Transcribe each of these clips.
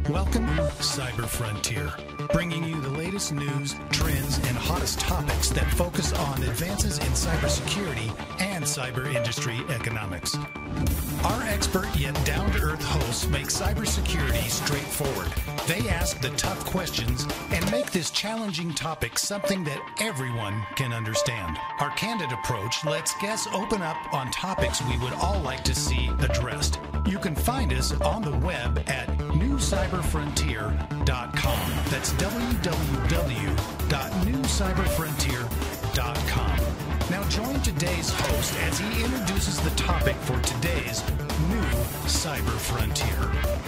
Welcome to Cyber Frontier, bringing you the latest news, trends, and hottest topics that focus on advances in cybersecurity and cyber industry economics. Our expert yet down-to-earth hosts make cybersecurity straightforward. They ask the tough questions and make this challenging topic something that everyone can understand. Our candid approach lets guests open up on topics we would all like to see addressed. You can find us on the web at newcyberfrontier.com. That's www.newcyberfrontier.com. Now join today's host as he introduces the topic for today's new Cyber Frontier.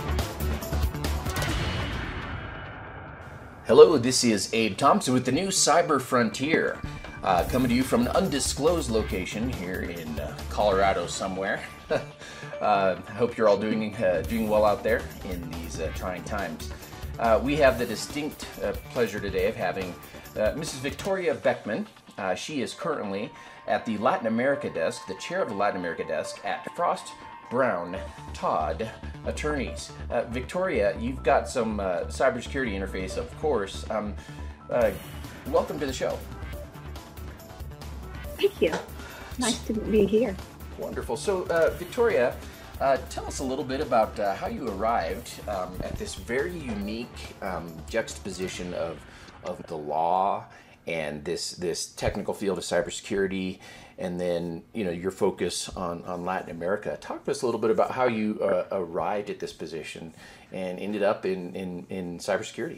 Hello, this is Abe Thompson with the new Cyber Frontier, coming to you from an undisclosed location here in Colorado somewhere. I hope you're all doing well out there in these trying times. We have the distinct pleasure today of having Mrs. Victoria Beckman. She is currently at the Latin America desk, the chair of the Latin America desk at Frost Brown Todd Attorneys. Victoria, you've got some cybersecurity interface, of course. Welcome to the show. Thank you. Nice to be here. Wonderful. So, Victoria, tell us a little bit about how you arrived at this very unique juxtaposition of the law and this technical field of cybersecurity, and then your focus on Latin America. Talk to us a little bit about how you arrived at this position and ended up in cybersecurity.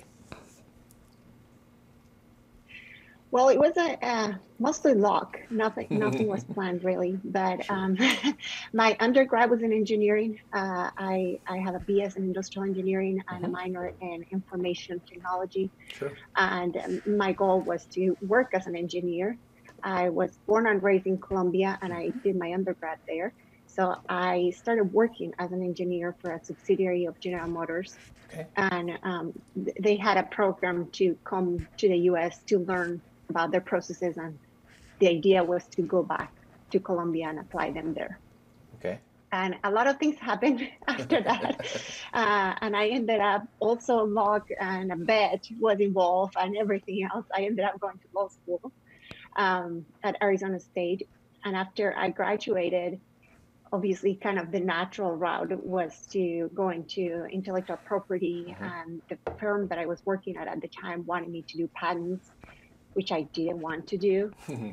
Well, it was mostly luck. Nothing was planned really. But my undergrad was in engineering. I have a BS in industrial engineering and a minor in information technology. Sure. And my goal was to work as an engineer. I was born and raised in Colombia, and I did my undergrad there. So I started working as an engineer for a subsidiary of General Motors. Okay. And they had a program to come to the U.S. to learn about their processes, and the idea was to go back to Colombia and apply them there. Okay. And a lot of things happened after that. And I ended up also luck and a bet was involved and everything else. I ended up going to law school at Arizona State. And after I graduated, obviously kind of the natural route was to go into intellectual property. And the firm that I was working at the time wanted me to do patents, which I didn't want to do.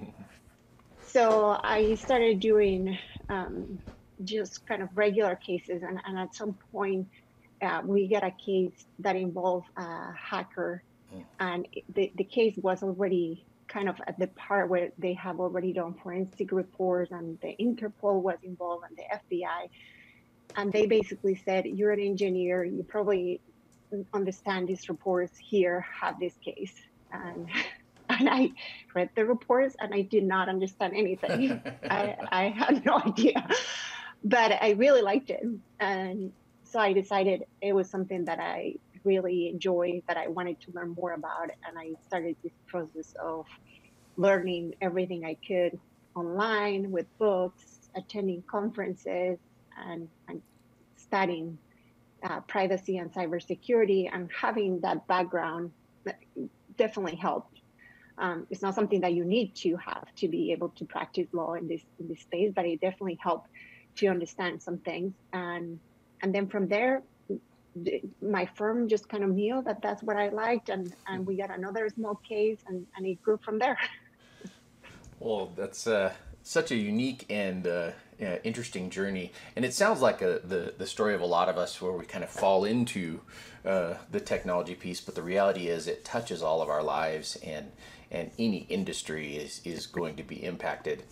So I started doing just kind of regular cases. And at some point, we got a case that involved a hacker. And the case was already kind of at the part where they have already done forensic reports, and the Interpol was involved and the FBI. And they basically said, you're an engineer, you probably understand these reports, here, have this case. And I read the reports and I did not understand anything. I had no idea, but I really liked it. And so I decided it was something that I really enjoyed, that I wanted to learn more about. And I started this process of learning everything I could online with books, attending conferences, and studying privacy and cybersecurity. And having that background definitely helped. It's not something that you need to have to be able to practice law in this space, but it definitely helped to understand some things. And then from there, my firm just kind of knew that that's what I liked, and we got another small case, and it grew from there. Well, that's such a unique and interesting journey, and it sounds like the story of a lot of us, where we kind of fall into the technology piece, but the reality is it touches all of our lives, and any industry is going to be impacted.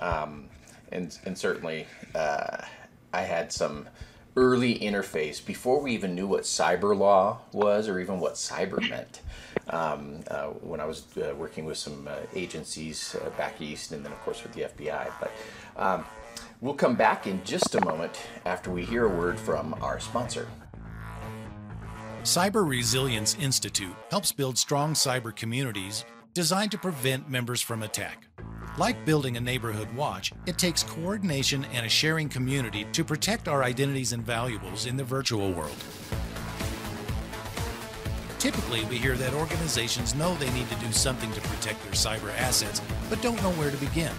And certainly I had some early interface before we even knew what cyber law was or even what cyber meant. When I was working with some agencies back east, and then of course with the FBI. But we'll come back in just a moment after we hear a word from our sponsor. Cyber Resilience Institute helps build strong cyber communities designed to prevent members from attack. Like building a neighborhood watch, it takes coordination and a sharing community to protect our identities and valuables in the virtual world. Typically, we hear that organizations know they need to do something to protect their cyber assets, but don't know where to begin.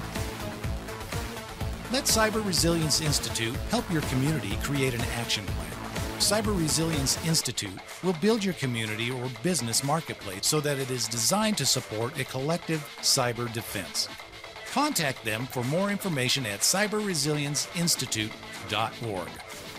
Let Cyber Resilience Institute help your community create an action plan. Cyber Resilience Institute will build your community or business marketplace so that it is designed to support a collective cyber defense. Contact them for more information at cyberresilienceinstitute.org.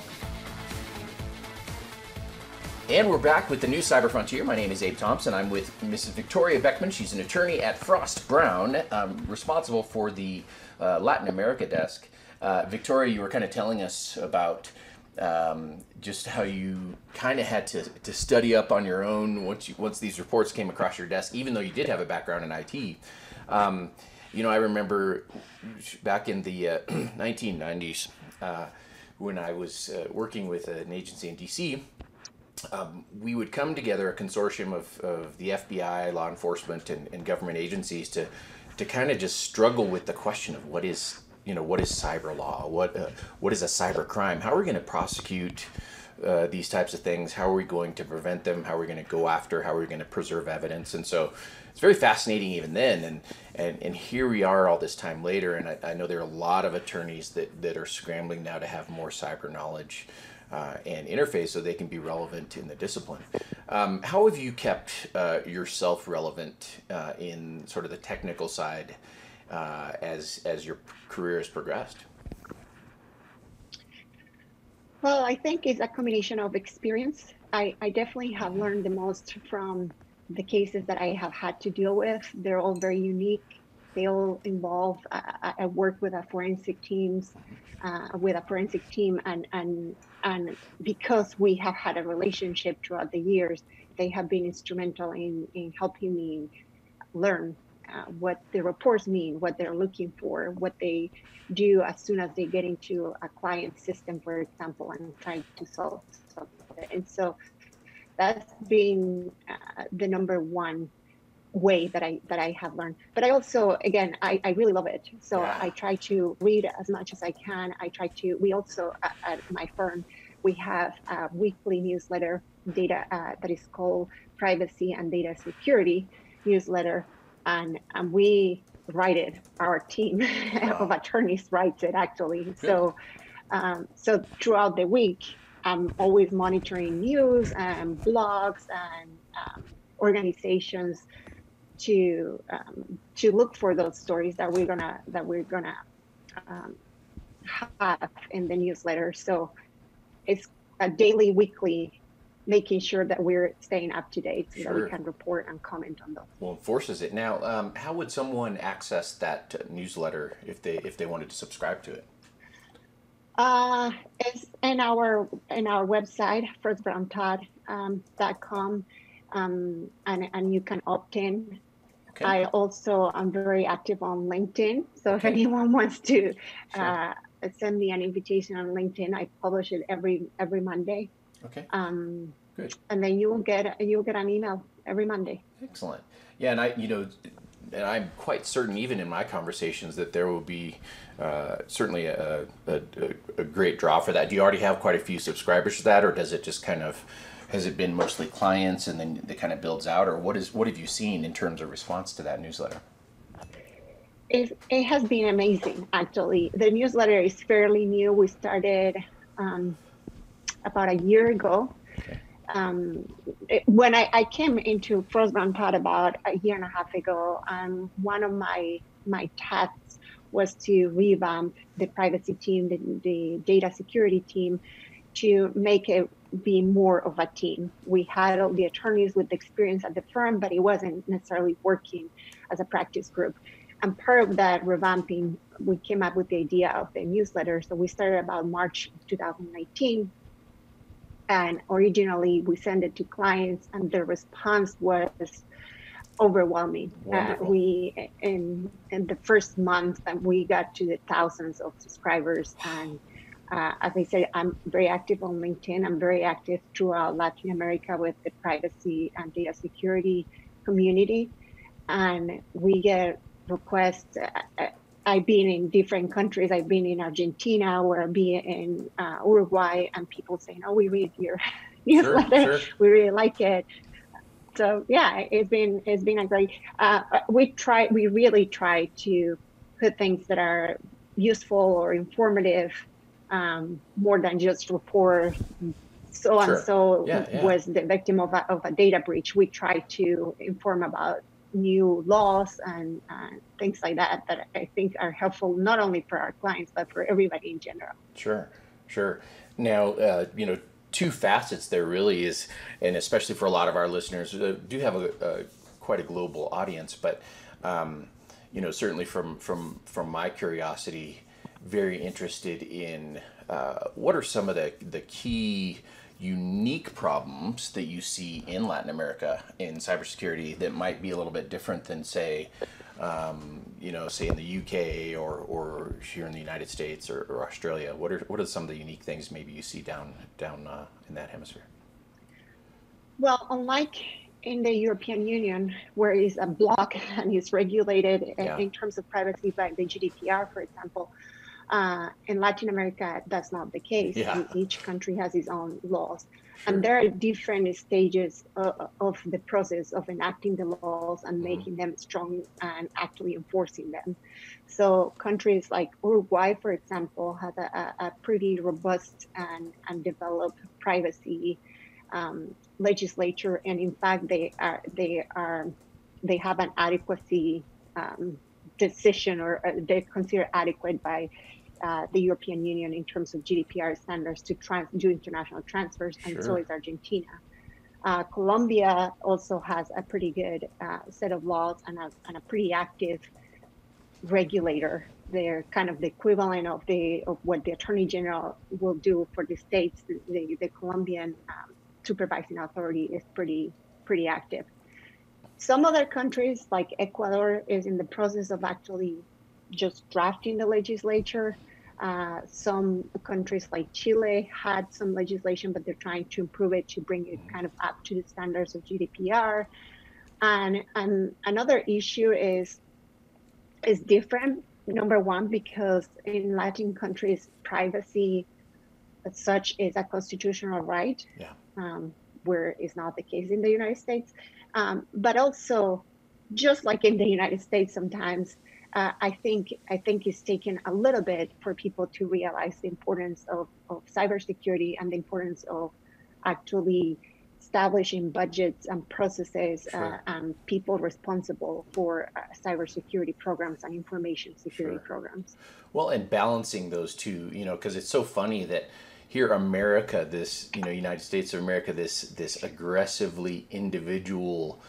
And we're back with the new Cyber Frontier. My name is Abe Thompson. I'm with Mrs. Victoria Beckman. She's an attorney at Frost Brown, responsible for the Latin America desk. Victoria, you were kind of telling us about just how you kind of had to study up on your own once these reports came across your desk, even though you did have a background in IT. I remember back in the 1990s when I was working with an agency in DC. We would come together, a consortium of the FBI, law enforcement, and government agencies to kind of just struggle with the question of what is cyber law, what is a cyber crime, how are we going to prosecute these types of things, how are we going to prevent them, how are we going to go after, how are we going to preserve evidence. And so it's very fascinating even then, and here we are all this time later, and I know there are a lot of attorneys that are scrambling now to have more cyber knowledge and interface so they can be relevant in the discipline. How have you kept yourself relevant in sort of the technical side as your career has progressed? Well, I think it's a combination of experience. I definitely have learned the most from the cases that I have had to deal with. They're all very unique. They all involve, I work with a forensic team, and because we have had a relationship throughout the years, they have been instrumental in helping me learn what the reports mean, what they're looking for, what they do as soon as they get into a client system, for example, and trying to solve it. And so that's been the number one way that I have learned. But I also, again, I really love it. So yeah. I try to read as much as I can. We also, at my firm, we have a weekly newsletter data that is called Privacy and Data Security newsletter. And we write it, our team of attorneys writes it actually. Good. So throughout the week, I'm always monitoring news and blogs and organizations to look for those stories that we're gonna have in the newsletter. So it's a daily, weekly, making sure that we're staying up to date so that we can report and comment on those. Well, enforces it. Now, how would someone access that newsletter if they wanted to subscribe to it? It's in our website, frostbrowntodd.com, and you can opt in. Okay. I also am very active on LinkedIn, so if anyone wants to send me an invitation on LinkedIn, I publish it every Monday. Okay. Good. And then you'll get an email every Monday. Excellent. Yeah, and I'm quite certain, even in my conversations, that there will be certainly a great draw for that. Do you already have quite a few subscribers to that, or does it just has it been mostly clients and then it kind of builds out, or what have you seen in terms of response to that newsletter? It has been amazing, actually. The newsletter is fairly new. We started about a year ago. Okay. When I came into Frost Brown Todd about a year and a half ago, one of my tasks was to revamp the privacy team, the data security team, to make it be more of a team. We had all the attorneys with experience at the firm, but it wasn't necessarily working as a practice group. And part of that revamping, we came up with the idea of the newsletter. So we started about March 2019. And originally we sent it to clients, and the response was overwhelming. We in the first month, we got to the thousands of subscribers. And as I said, I'm very active on LinkedIn. I'm very active throughout Latin America with the privacy and data security community. And we get requests. I've been in different countries. I've been in Argentina, or I've been in Uruguay, and people saying, "Oh, we read your newsletter. Sure. We really like it." So yeah, it's been a great. We really try to put things that are useful or informative, more than just report so and so was the victim of a data breach. We try to inform about new laws and things like that I think are helpful not only for our clients but for everybody in general. Sure. Now, two facets there really is, and especially for a lot of our listeners do have quite a global audience, but certainly from my curiosity, very interested in what are some of the key unique problems that you see in Latin America in cybersecurity that might be a little bit different than say in the UK or here in the United States or Australia? What are some of the unique things maybe you see down in that hemisphere? Well, unlike in the European Union, where it's a block and it's regulated in terms of privacy by the GDPR, for example, in Latin America, that's not the case. Yeah. Each country has its own laws. Sure. And there are different stages of the process of enacting the laws and making them strong and actually enforcing them. So countries like Uruguay, for example, have a pretty robust and developed privacy legislature. And in fact, they have an adequacy decision, or they're considered adequate by the European Union in terms of GDPR standards to do international transfers, and so is Argentina. Colombia also has a pretty good set of laws and a pretty active regulator. They're kind of the equivalent of what the Attorney General will do for the states. The Colombian supervising authority is pretty active. Some other countries, like Ecuador, is in the process of actually just drafting the legislature. Some countries like Chile had some legislation, but they're trying to improve it to bring it kind of up to the standards of GDPR. And another issue is different. Number one, because in Latin countries, privacy as such is a constitutional right, where it's not the case in the United States. But also, just like in the United States, sometimes I think it's taken a little bit for people to realize the importance of cybersecurity and the importance of actually establishing budgets and processes and people responsible for cybersecurity programs and information security programs. Well, and balancing those two, because it's so funny that here, America, this, United States of America, this aggressively individual,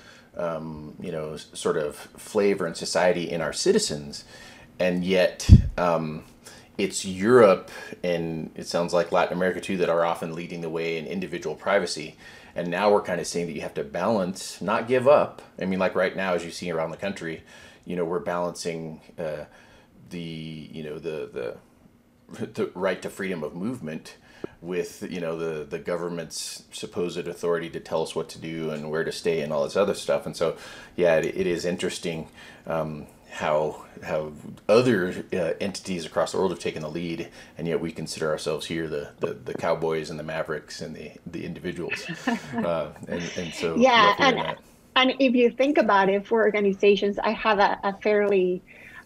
sort of flavor in society in our citizens, and yet it's Europe and it sounds like Latin America too that are often leading the way in individual privacy. And now we're kind of saying that you have to balance, not give up. I mean, like right now, as you see around the country, we're balancing the right to freedom of movement with the government's supposed authority to tell us what to do and where to stay and all this other stuff. And so it is interesting how other entities across the world have taken the lead, and yet we consider ourselves here the cowboys and the mavericks and the individuals. And so and if you think about it, for organizations, I have a fairly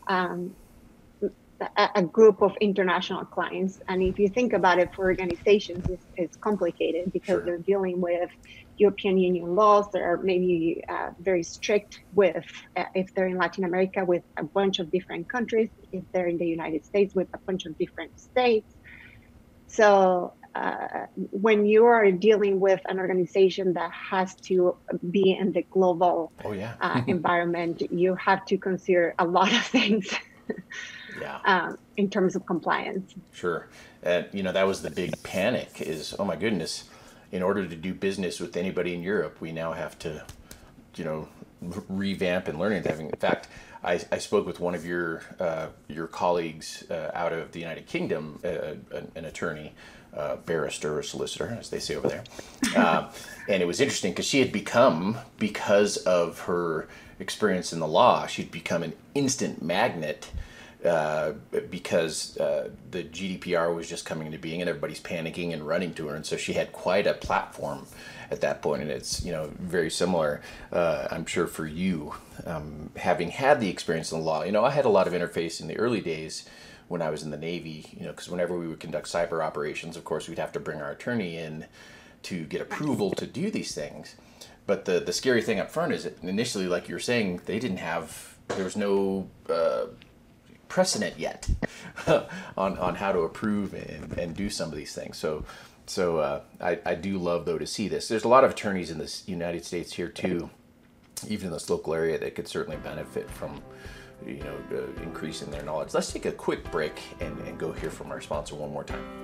a group of international clients, and if you think about it, for organizations, it's complicated because they're dealing with European Union laws that are maybe very strict with, if they're in Latin America, with a bunch of different countries, if they're in the United States, with a bunch of different states. So when you are dealing with an organization that has to be in the global environment, you have to consider a lot of things. In terms of compliance. Sure. And, that was the big panic is, oh my goodness, in order to do business with anybody in Europe, we now have to, revamp and learn anything. In fact, I spoke with one of your colleagues out of the United Kingdom, an attorney, barrister or solicitor, as they say over there. And it was interesting because she had become, because of her experience in the law, she'd become an instant magnet because the GDPR was just coming into being and everybody's panicking and running to her. And so she had quite a platform at that point. And it's, very similar, I'm sure, for you, having had the experience in the law. I had a lot of interface in the early days when I was in the Navy, because whenever we would conduct cyber operations, of course, we'd have to bring our attorney in to get approval to do these things. But the scary thing up front is that initially, like you're saying, there was no precedent yet on how to approve and do some of these things. So I do love, though, to see this. There's a lot of attorneys in the United States here, too, even in this local area, that could certainly benefit from increasing their knowledge. Let's take a quick break and go hear from our sponsor one more time.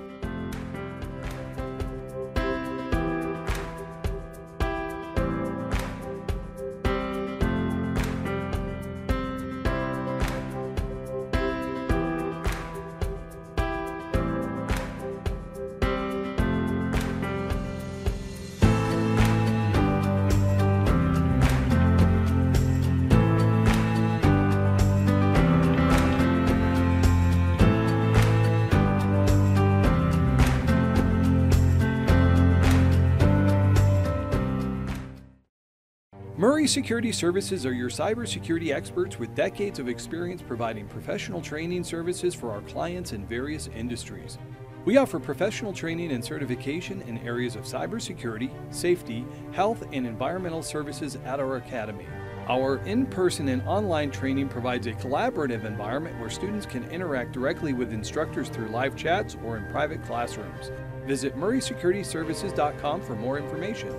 Murray Security Services are your cybersecurity experts with decades of experience providing professional training services for our clients in various industries. We offer professional training and certification in areas of cybersecurity, safety, health, and environmental services at our academy. Our in-person and online training provides a collaborative environment where students can interact directly with instructors through live chats or in private classrooms. Visit murraysecurityservices.com for more information.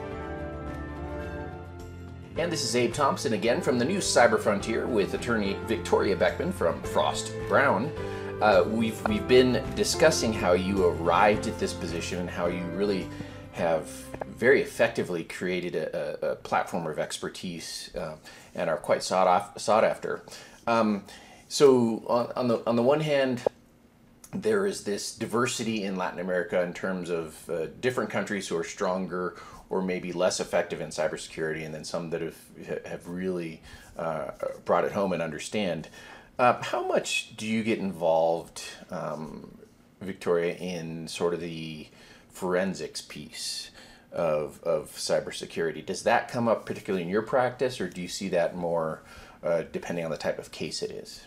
And this is Abe Thompson again from the new Cyber Frontier with attorney Victoria Beckman from Frost Brown. We've been discussing how you arrived at this position and how you really have very effectively created a platform of expertise and are quite sought after. So on the one hand, there is this diversity in Latin America in terms of different countries who are stronger or maybe less effective in cybersecurity, and then some that have really brought it home and understand. How much do you get involved, Victoria, in sort of the forensics piece of cybersecurity? Does that come up particularly in your practice, or do you see that more depending on the type of case it is?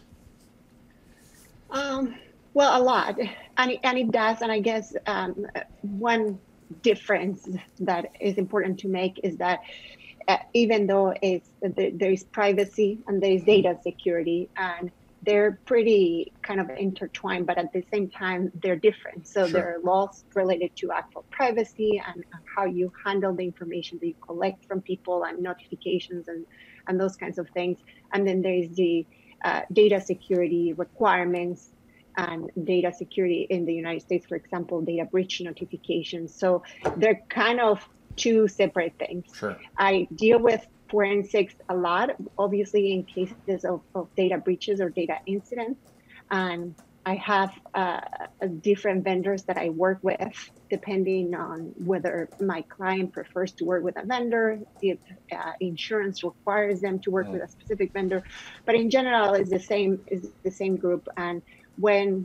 Well, a lot, and it does. And I guess one difference that is important to make is that even though there is privacy and there is data security, and they're pretty kind of intertwined, but at the same time they're different. So Sure. there are laws related to actual privacy and how you handle the information that you collect from people and notifications and those kinds of things. And then there is the data security requirements and data security in the United States, for example, data breach notifications. So they're kind of two separate things. Sure. I deal with forensics a lot, obviously in cases of data breaches or data incidents. And I have different vendors that I work with, depending on whether my client prefers to work with a vendor, if insurance requires them to work with a specific vendor. But in general, it's the same group. And when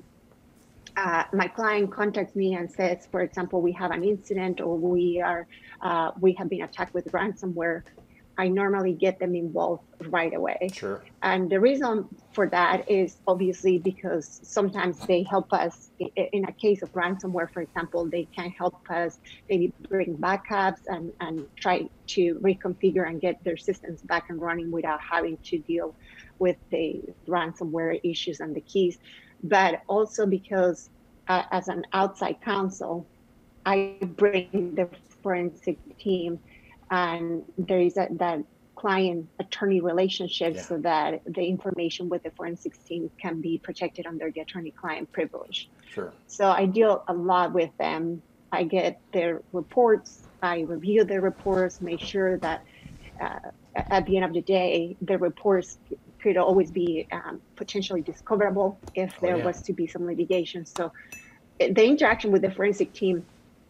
my client contacts me and says, for example, we have an incident or we have been attacked with ransomware, I normally get them involved right away. Sure. And the reason for that is obviously because sometimes they help us in a case of ransomware, for example, they can help us maybe bring backups and try to reconfigure and get their systems back and running without having to deal with the ransomware issues and the keys. But also because as an outside counsel, I bring the forensic team, and there is that client attorney relationship, so that the information with the forensics team can be protected under the attorney client privilege. Sure. So I deal a lot with them. I get their reports, I review their reports, make sure that at the end of the day, the reports could always be potentially discoverable if there was to be some litigation. So the interaction with the forensic team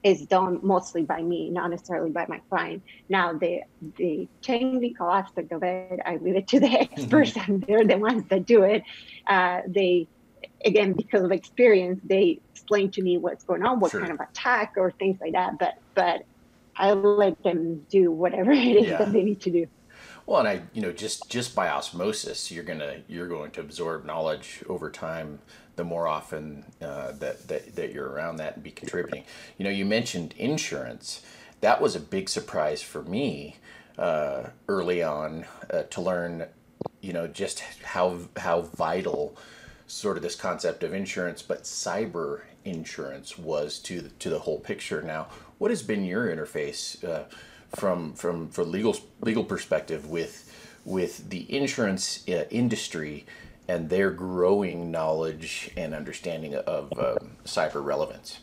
is done mostly by me, not necessarily by my client. Now, the technical aspect of it, I leave it to the experts, and they're the ones that do it. They, again, because of experience, they explain to me what's going on, what kind of attack or things like that. But I let them do whatever it is that they need to do. Well, and just by osmosis, you're going to absorb knowledge over time. The more often that you're around that and be contributing. You mentioned insurance. That was a big surprise for me early on to learn, just how vital sort of this concept of insurance, but cyber insurance was to the whole picture. Now, what has been your interface from legal perspective with the insurance industry and their growing knowledge and understanding of cyber relevance?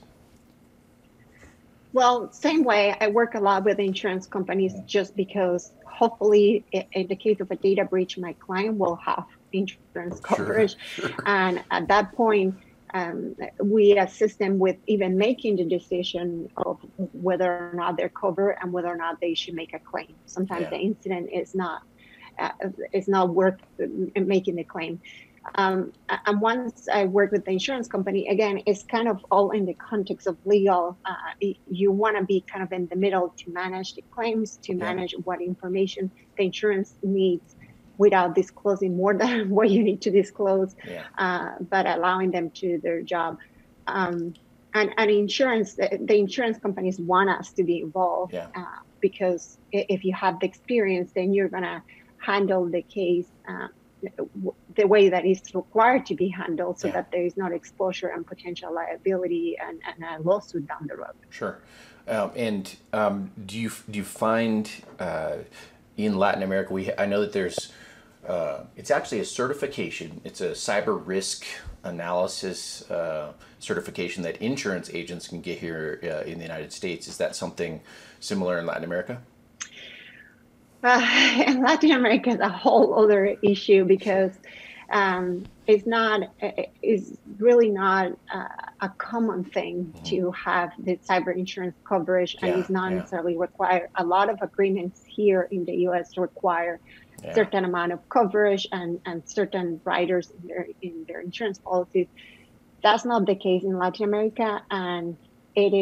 Well, same way. I work a lot with insurance companies just because hopefully in the case of a data breach, my client will have insurance coverage. Sure. And at that point, we assist them with even making the decision of whether or not they're covered and whether or not they should make a claim. Sometimes the incident is not worth making the claim. And once I work with the insurance company, again, it's kind of all in the context of legal. You want to be kind of in the middle to manage the claims, to manage what information the insurance needs without disclosing more than what you need to disclose, but allowing them to do their job. And insurance, the insurance companies want us to be involved because if you have the experience, then you're going to handle the case the way that it's required to be handled, so that there is not exposure and potential liability and a lawsuit down the road. Sure. Do you find in Latin America, I know that there's it's actually a certification. It's a cyber risk analysis certification that insurance agents can get here in the United States. Is that something similar in Latin America? In Latin America is a whole other issue because it's really not a common thing to have the cyber insurance coverage, and it's not necessarily required. A lot of agreements here in the U.S. require certain amount of coverage and certain riders in their insurance policies. That's not the case in Latin America, and it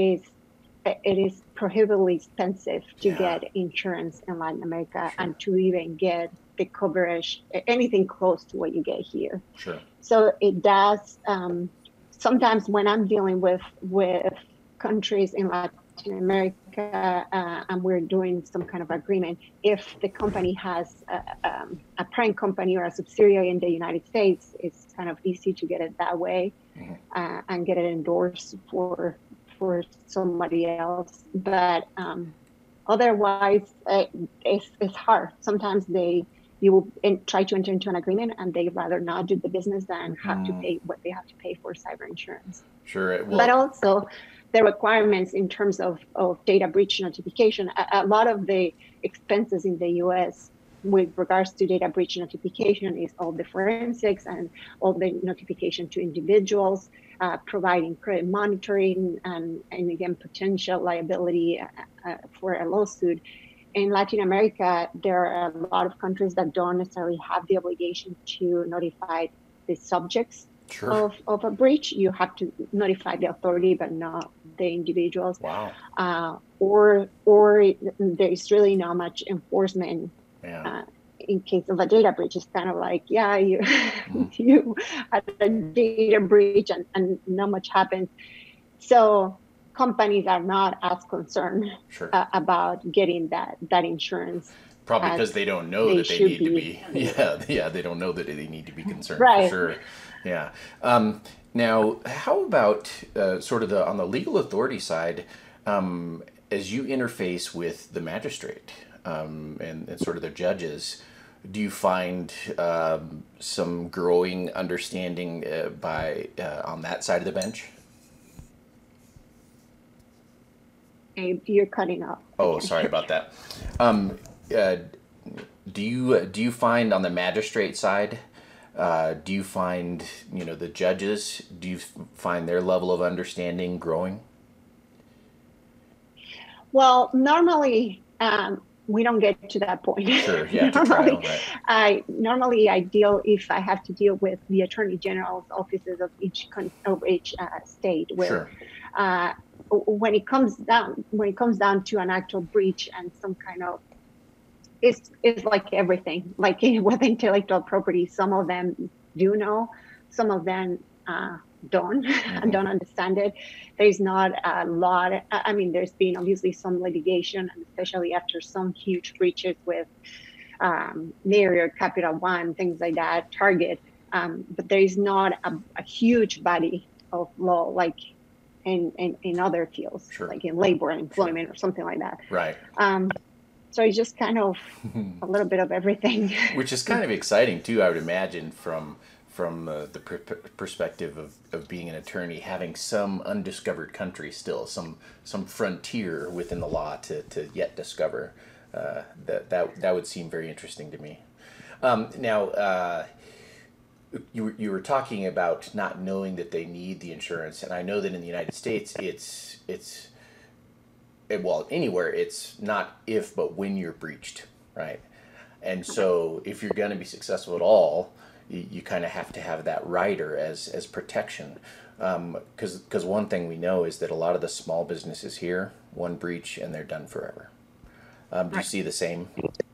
is prohibitively expensive to get insurance in Latin America and to even get the coverage, anything close to what you get here. Sure. So it does, sometimes when I'm dealing with countries in Latin America and we're doing some kind of agreement, if the company has a parent company or a subsidiary in the United States, it's kind of easy to get it that way and get it endorsed for somebody else. But otherwise, it's hard. Sometimes you will try to enter into an agreement and they rather not do the business than have to pay what they have to pay for cyber insurance. Sure. Well, but also the requirements in terms of data breach notification. A lot of the expenses in the U.S. with regards to data breach notification is all the forensics and all the notification to individuals, providing credit monitoring and again, potential liability for a lawsuit. In Latin America, there are a lot of countries that don't necessarily have the obligation to notify the subjects of a breach. You have to notify the authority, but not the individuals. Wow. Or there is really not much enforcement in case of a data breach. It's kind of like, you had a data breach and not much happens. So companies are not as concerned about getting that insurance. Probably because they don't know that they need to be. They don't know that they need to be concerned. Right. For sure. Yeah. Now, how about sort of on the legal authority side, as you interface with the magistrate and sort of the judges, do you find some growing understanding on that side of the bench? You're cutting off. Oh, sorry about that. Do you find on the magistrate side? Do you find the judges? Do you find their level of understanding growing? Well, normally we don't get to that point. Sure, yeah, to trial, right. I deal, if I have to deal with the Attorney General's offices of each state, where Sure. When it comes down to an actual breach and some kind of, it's like everything, like with intellectual property, some of them do know, some of them don't and don't understand it. There's not a lot. I mean, there's been obviously some litigation, and especially after some huge breaches with Marriott, Capital One, things like that, Target. But there is not a huge body of law like in other fields, sure. like in labor and employment, sure. or something like that. Right. So it's just kind of a little bit of everything. Which is kind of exciting too, I would imagine, from the perspective of being an attorney, having some undiscovered country still, some frontier within the law to yet discover. That would seem very interesting to me. Now, you were talking about not knowing that they need the insurance, and I know that in the United States, it's well, anywhere, it's not if but when you're breached, right? And so if you're going to be successful at all, you kind of have to have that rider as protection, because one thing we know is that a lot of the small businesses here, one breach and they're done forever. Do you see the same?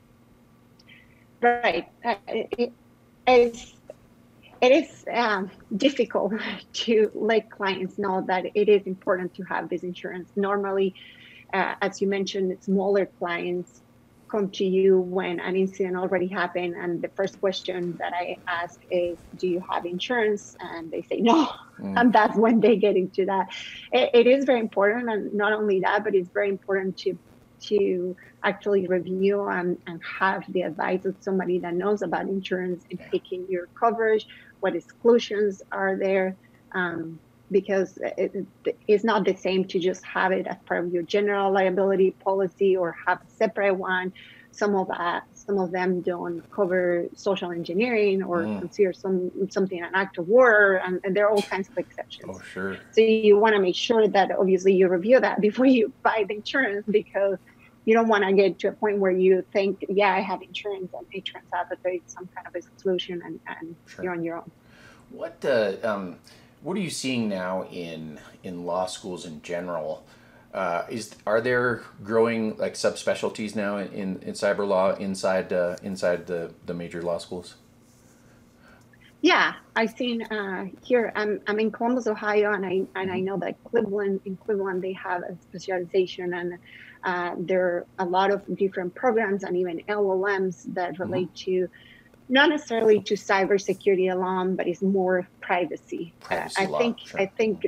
Right. It is difficult to let clients know that it is important to have this insurance. Normally, as you mentioned, smaller clients come to you when an incident already happened, and the first question that I ask is, do you have insurance? And they say no. And that's when they get into that. It is very important, and not only that, but it's very important to actually review and have the advice of somebody that knows about insurance in picking your coverage, what exclusions are there, because it's not the same to just have it as part of your general liability policy or have a separate one. Some of them don't cover social engineering or consider something an act of war, and there are all kinds of exceptions. Oh, sure. So you want to make sure that obviously you review that before you buy the insurance, because you don't want to get to a point where you think, yeah, I have insurance, and it turns out that there is some kind of exclusion, and sure. You're on your own. What are you seeing now in law schools in general? Are there growing like subspecialties now in cyber law inside the major law schools? Yeah, I've seen here. I'm in Columbus, Ohio, and I know that in Cleveland they have a specialization, and there are a lot of different programs and even LLMs that relate to not necessarily to cybersecurity alone, but it's more privacy. I think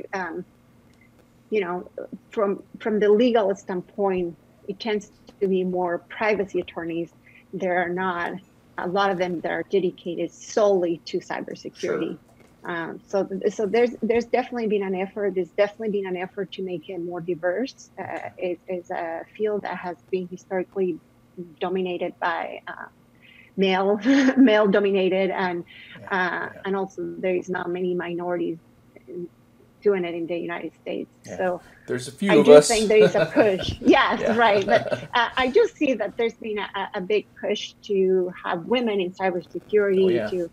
from the legal standpoint, it tends to be more privacy attorneys. There are not a lot of them that are dedicated solely to cybersecurity. Sure. So there's definitely been an effort. There's definitely been an effort to make it more diverse. It's a field that has been historically dominated by male dominated, and also there is not many minorities doing it in the United States. Yeah. So there's a few of us. I do think there is a push. Yes, right. But I do see that there's been a big push to have women in cybersecurity.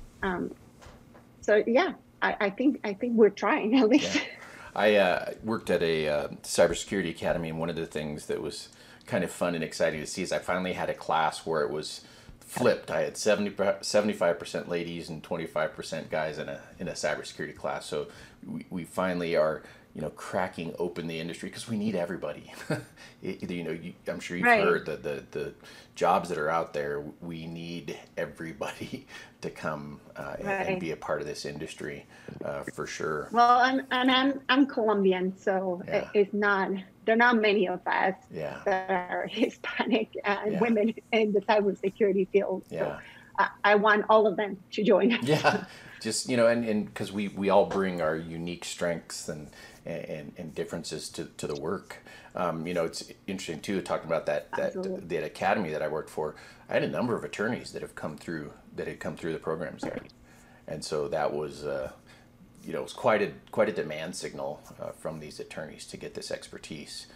I think we're trying at least. Yeah. I worked at a cybersecurity academy, and one of the things that was kind of fun and exciting to see is I finally had a class where it was flipped. I had 75% ladies and 25% guys in a cybersecurity class. So we finally are, cracking open the industry, because we need everybody. I'm sure you've heard that the jobs that are out there, we need everybody to come and be a part of this industry, for sure. Well, I'm Colombian, so it's not. There are not many of us that are Hispanic women in the cybersecurity field. So I want all of them to join. Yeah, just and because we all bring our unique strengths and differences to the work. It's interesting too, talking about that academy that I worked for. I had a number of attorneys that had come through the programs there, and so that was it was quite a demand signal from these attorneys to get this expertise.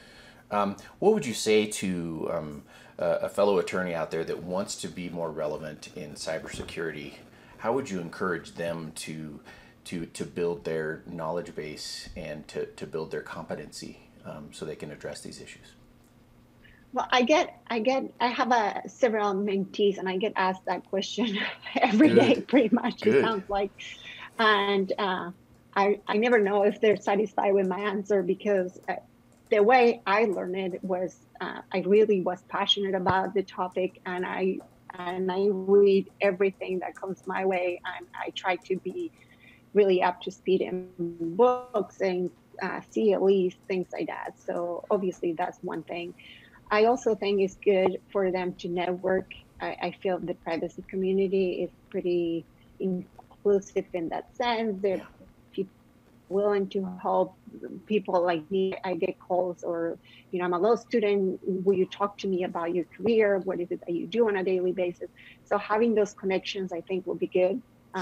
What would you say to a fellow attorney out there that wants to be more relevant in cybersecurity? How would you encourage them to build their knowledge base and to build their competency so they can address these issues? Well, I have several mentees, and I get asked that question every day, pretty much. It sounds like, and I never know if they're satisfied with my answer, because the way I learned it was I really was passionate about the topic, and I read everything that comes my way, and I try to be really up to speed in books and CLEs, things like that. So obviously that's one thing. I also think it's good for them to network. I feel the privacy community is pretty inclusive in that sense. They're people willing to help people like me. I get calls, or, I'm a law student. Will you talk to me about your career? What is it that you do on a daily basis? So having those connections, I think, will be good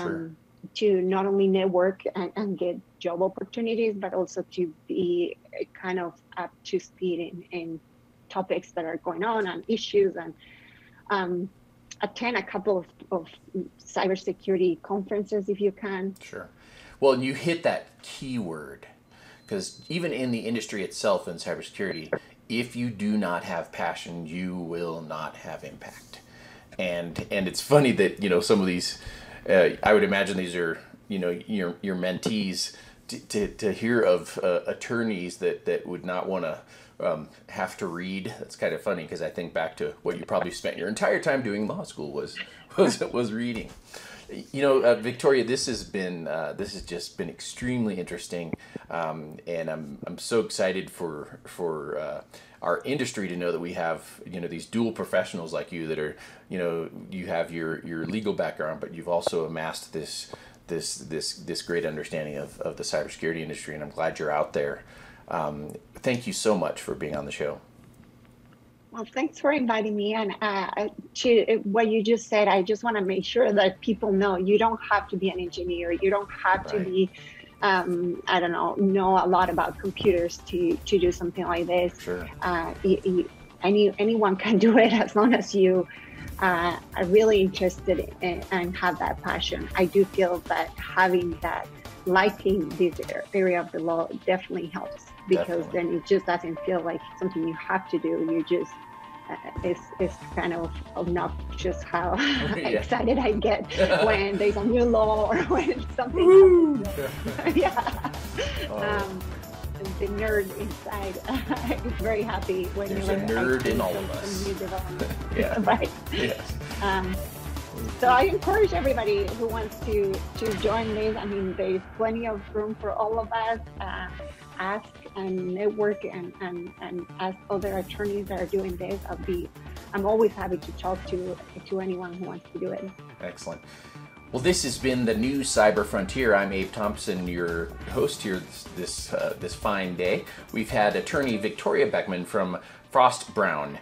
to not only network and get job opportunities, but also to be kind of up to speed in topics that are going on and issues, and attend a couple of cybersecurity conferences if you can. Sure. Well, and you hit that key word, because even in the industry itself in cybersecurity, if you do not have passion, you will not have impact. And it's funny that, some of these, I would imagine these are, your mentees, to hear of attorneys that would not want to have to read. That's kind of funny, because I think back to what you probably spent your entire time doing in law school was reading. Victoria, this has just been extremely interesting, and I'm so excited for our industry to know that we have these dual professionals like you that are you have your legal background, but you've also amassed this great understanding of the cybersecurity industry, and I'm glad you're out there. Thank you so much for being on the show. Well, thanks for inviting me. And to what you just said, I just want to make sure that people know you don't have to be an engineer. You don't have to be, know a lot about computers to do something like this. Sure. Anyone can do it, as long as you are really interested and have that passion. I do feel that having that, liking this area of the law definitely helps, because then it just doesn't feel like something you have to do. You just it's kind of obnoxious how excited I get when there's a new law or when something happens. The nerd inside is very happy when there's a nerd in all of us. New development. Right. Yes. So I encourage everybody who wants to join this. I mean, there's plenty of room for all of us. Ask and network and ask other attorneys that are doing this. I'm always happy to talk to anyone who wants to do it. Excellent. Well, this has been the new Cyber Frontier. I'm Abe Thompson, your host here this fine day. We've had attorney Victoria Beckman from Frost Brown.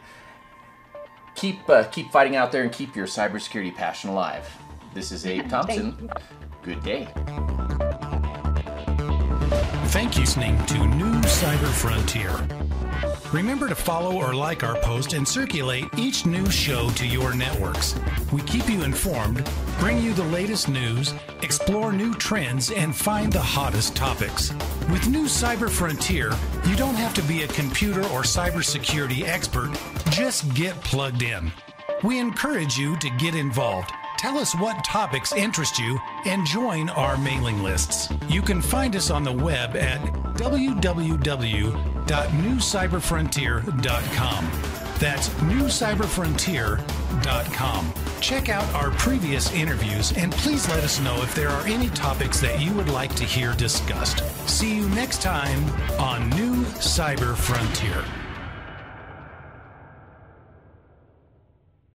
Keep fighting out there and keep your cybersecurity passion alive. This is Abe Thompson. Good day. Thank you for listening to New Cyber Frontier. Remember to follow or like our post and circulate each new show to your networks. We keep you informed, bring you the latest news, explore new trends, and find the hottest topics. With New Cyber Frontier, you don't have to be a computer or cybersecurity expert. Just get plugged in. We encourage you to get involved. Tell us what topics interest you and join our mailing lists. You can find us on the web at www.newcyberfrontier.com. That's newcyberfrontier.com. Check out our previous interviews and please let us know if there are any topics that you would like to hear discussed. See you next time on New Cyber Frontier.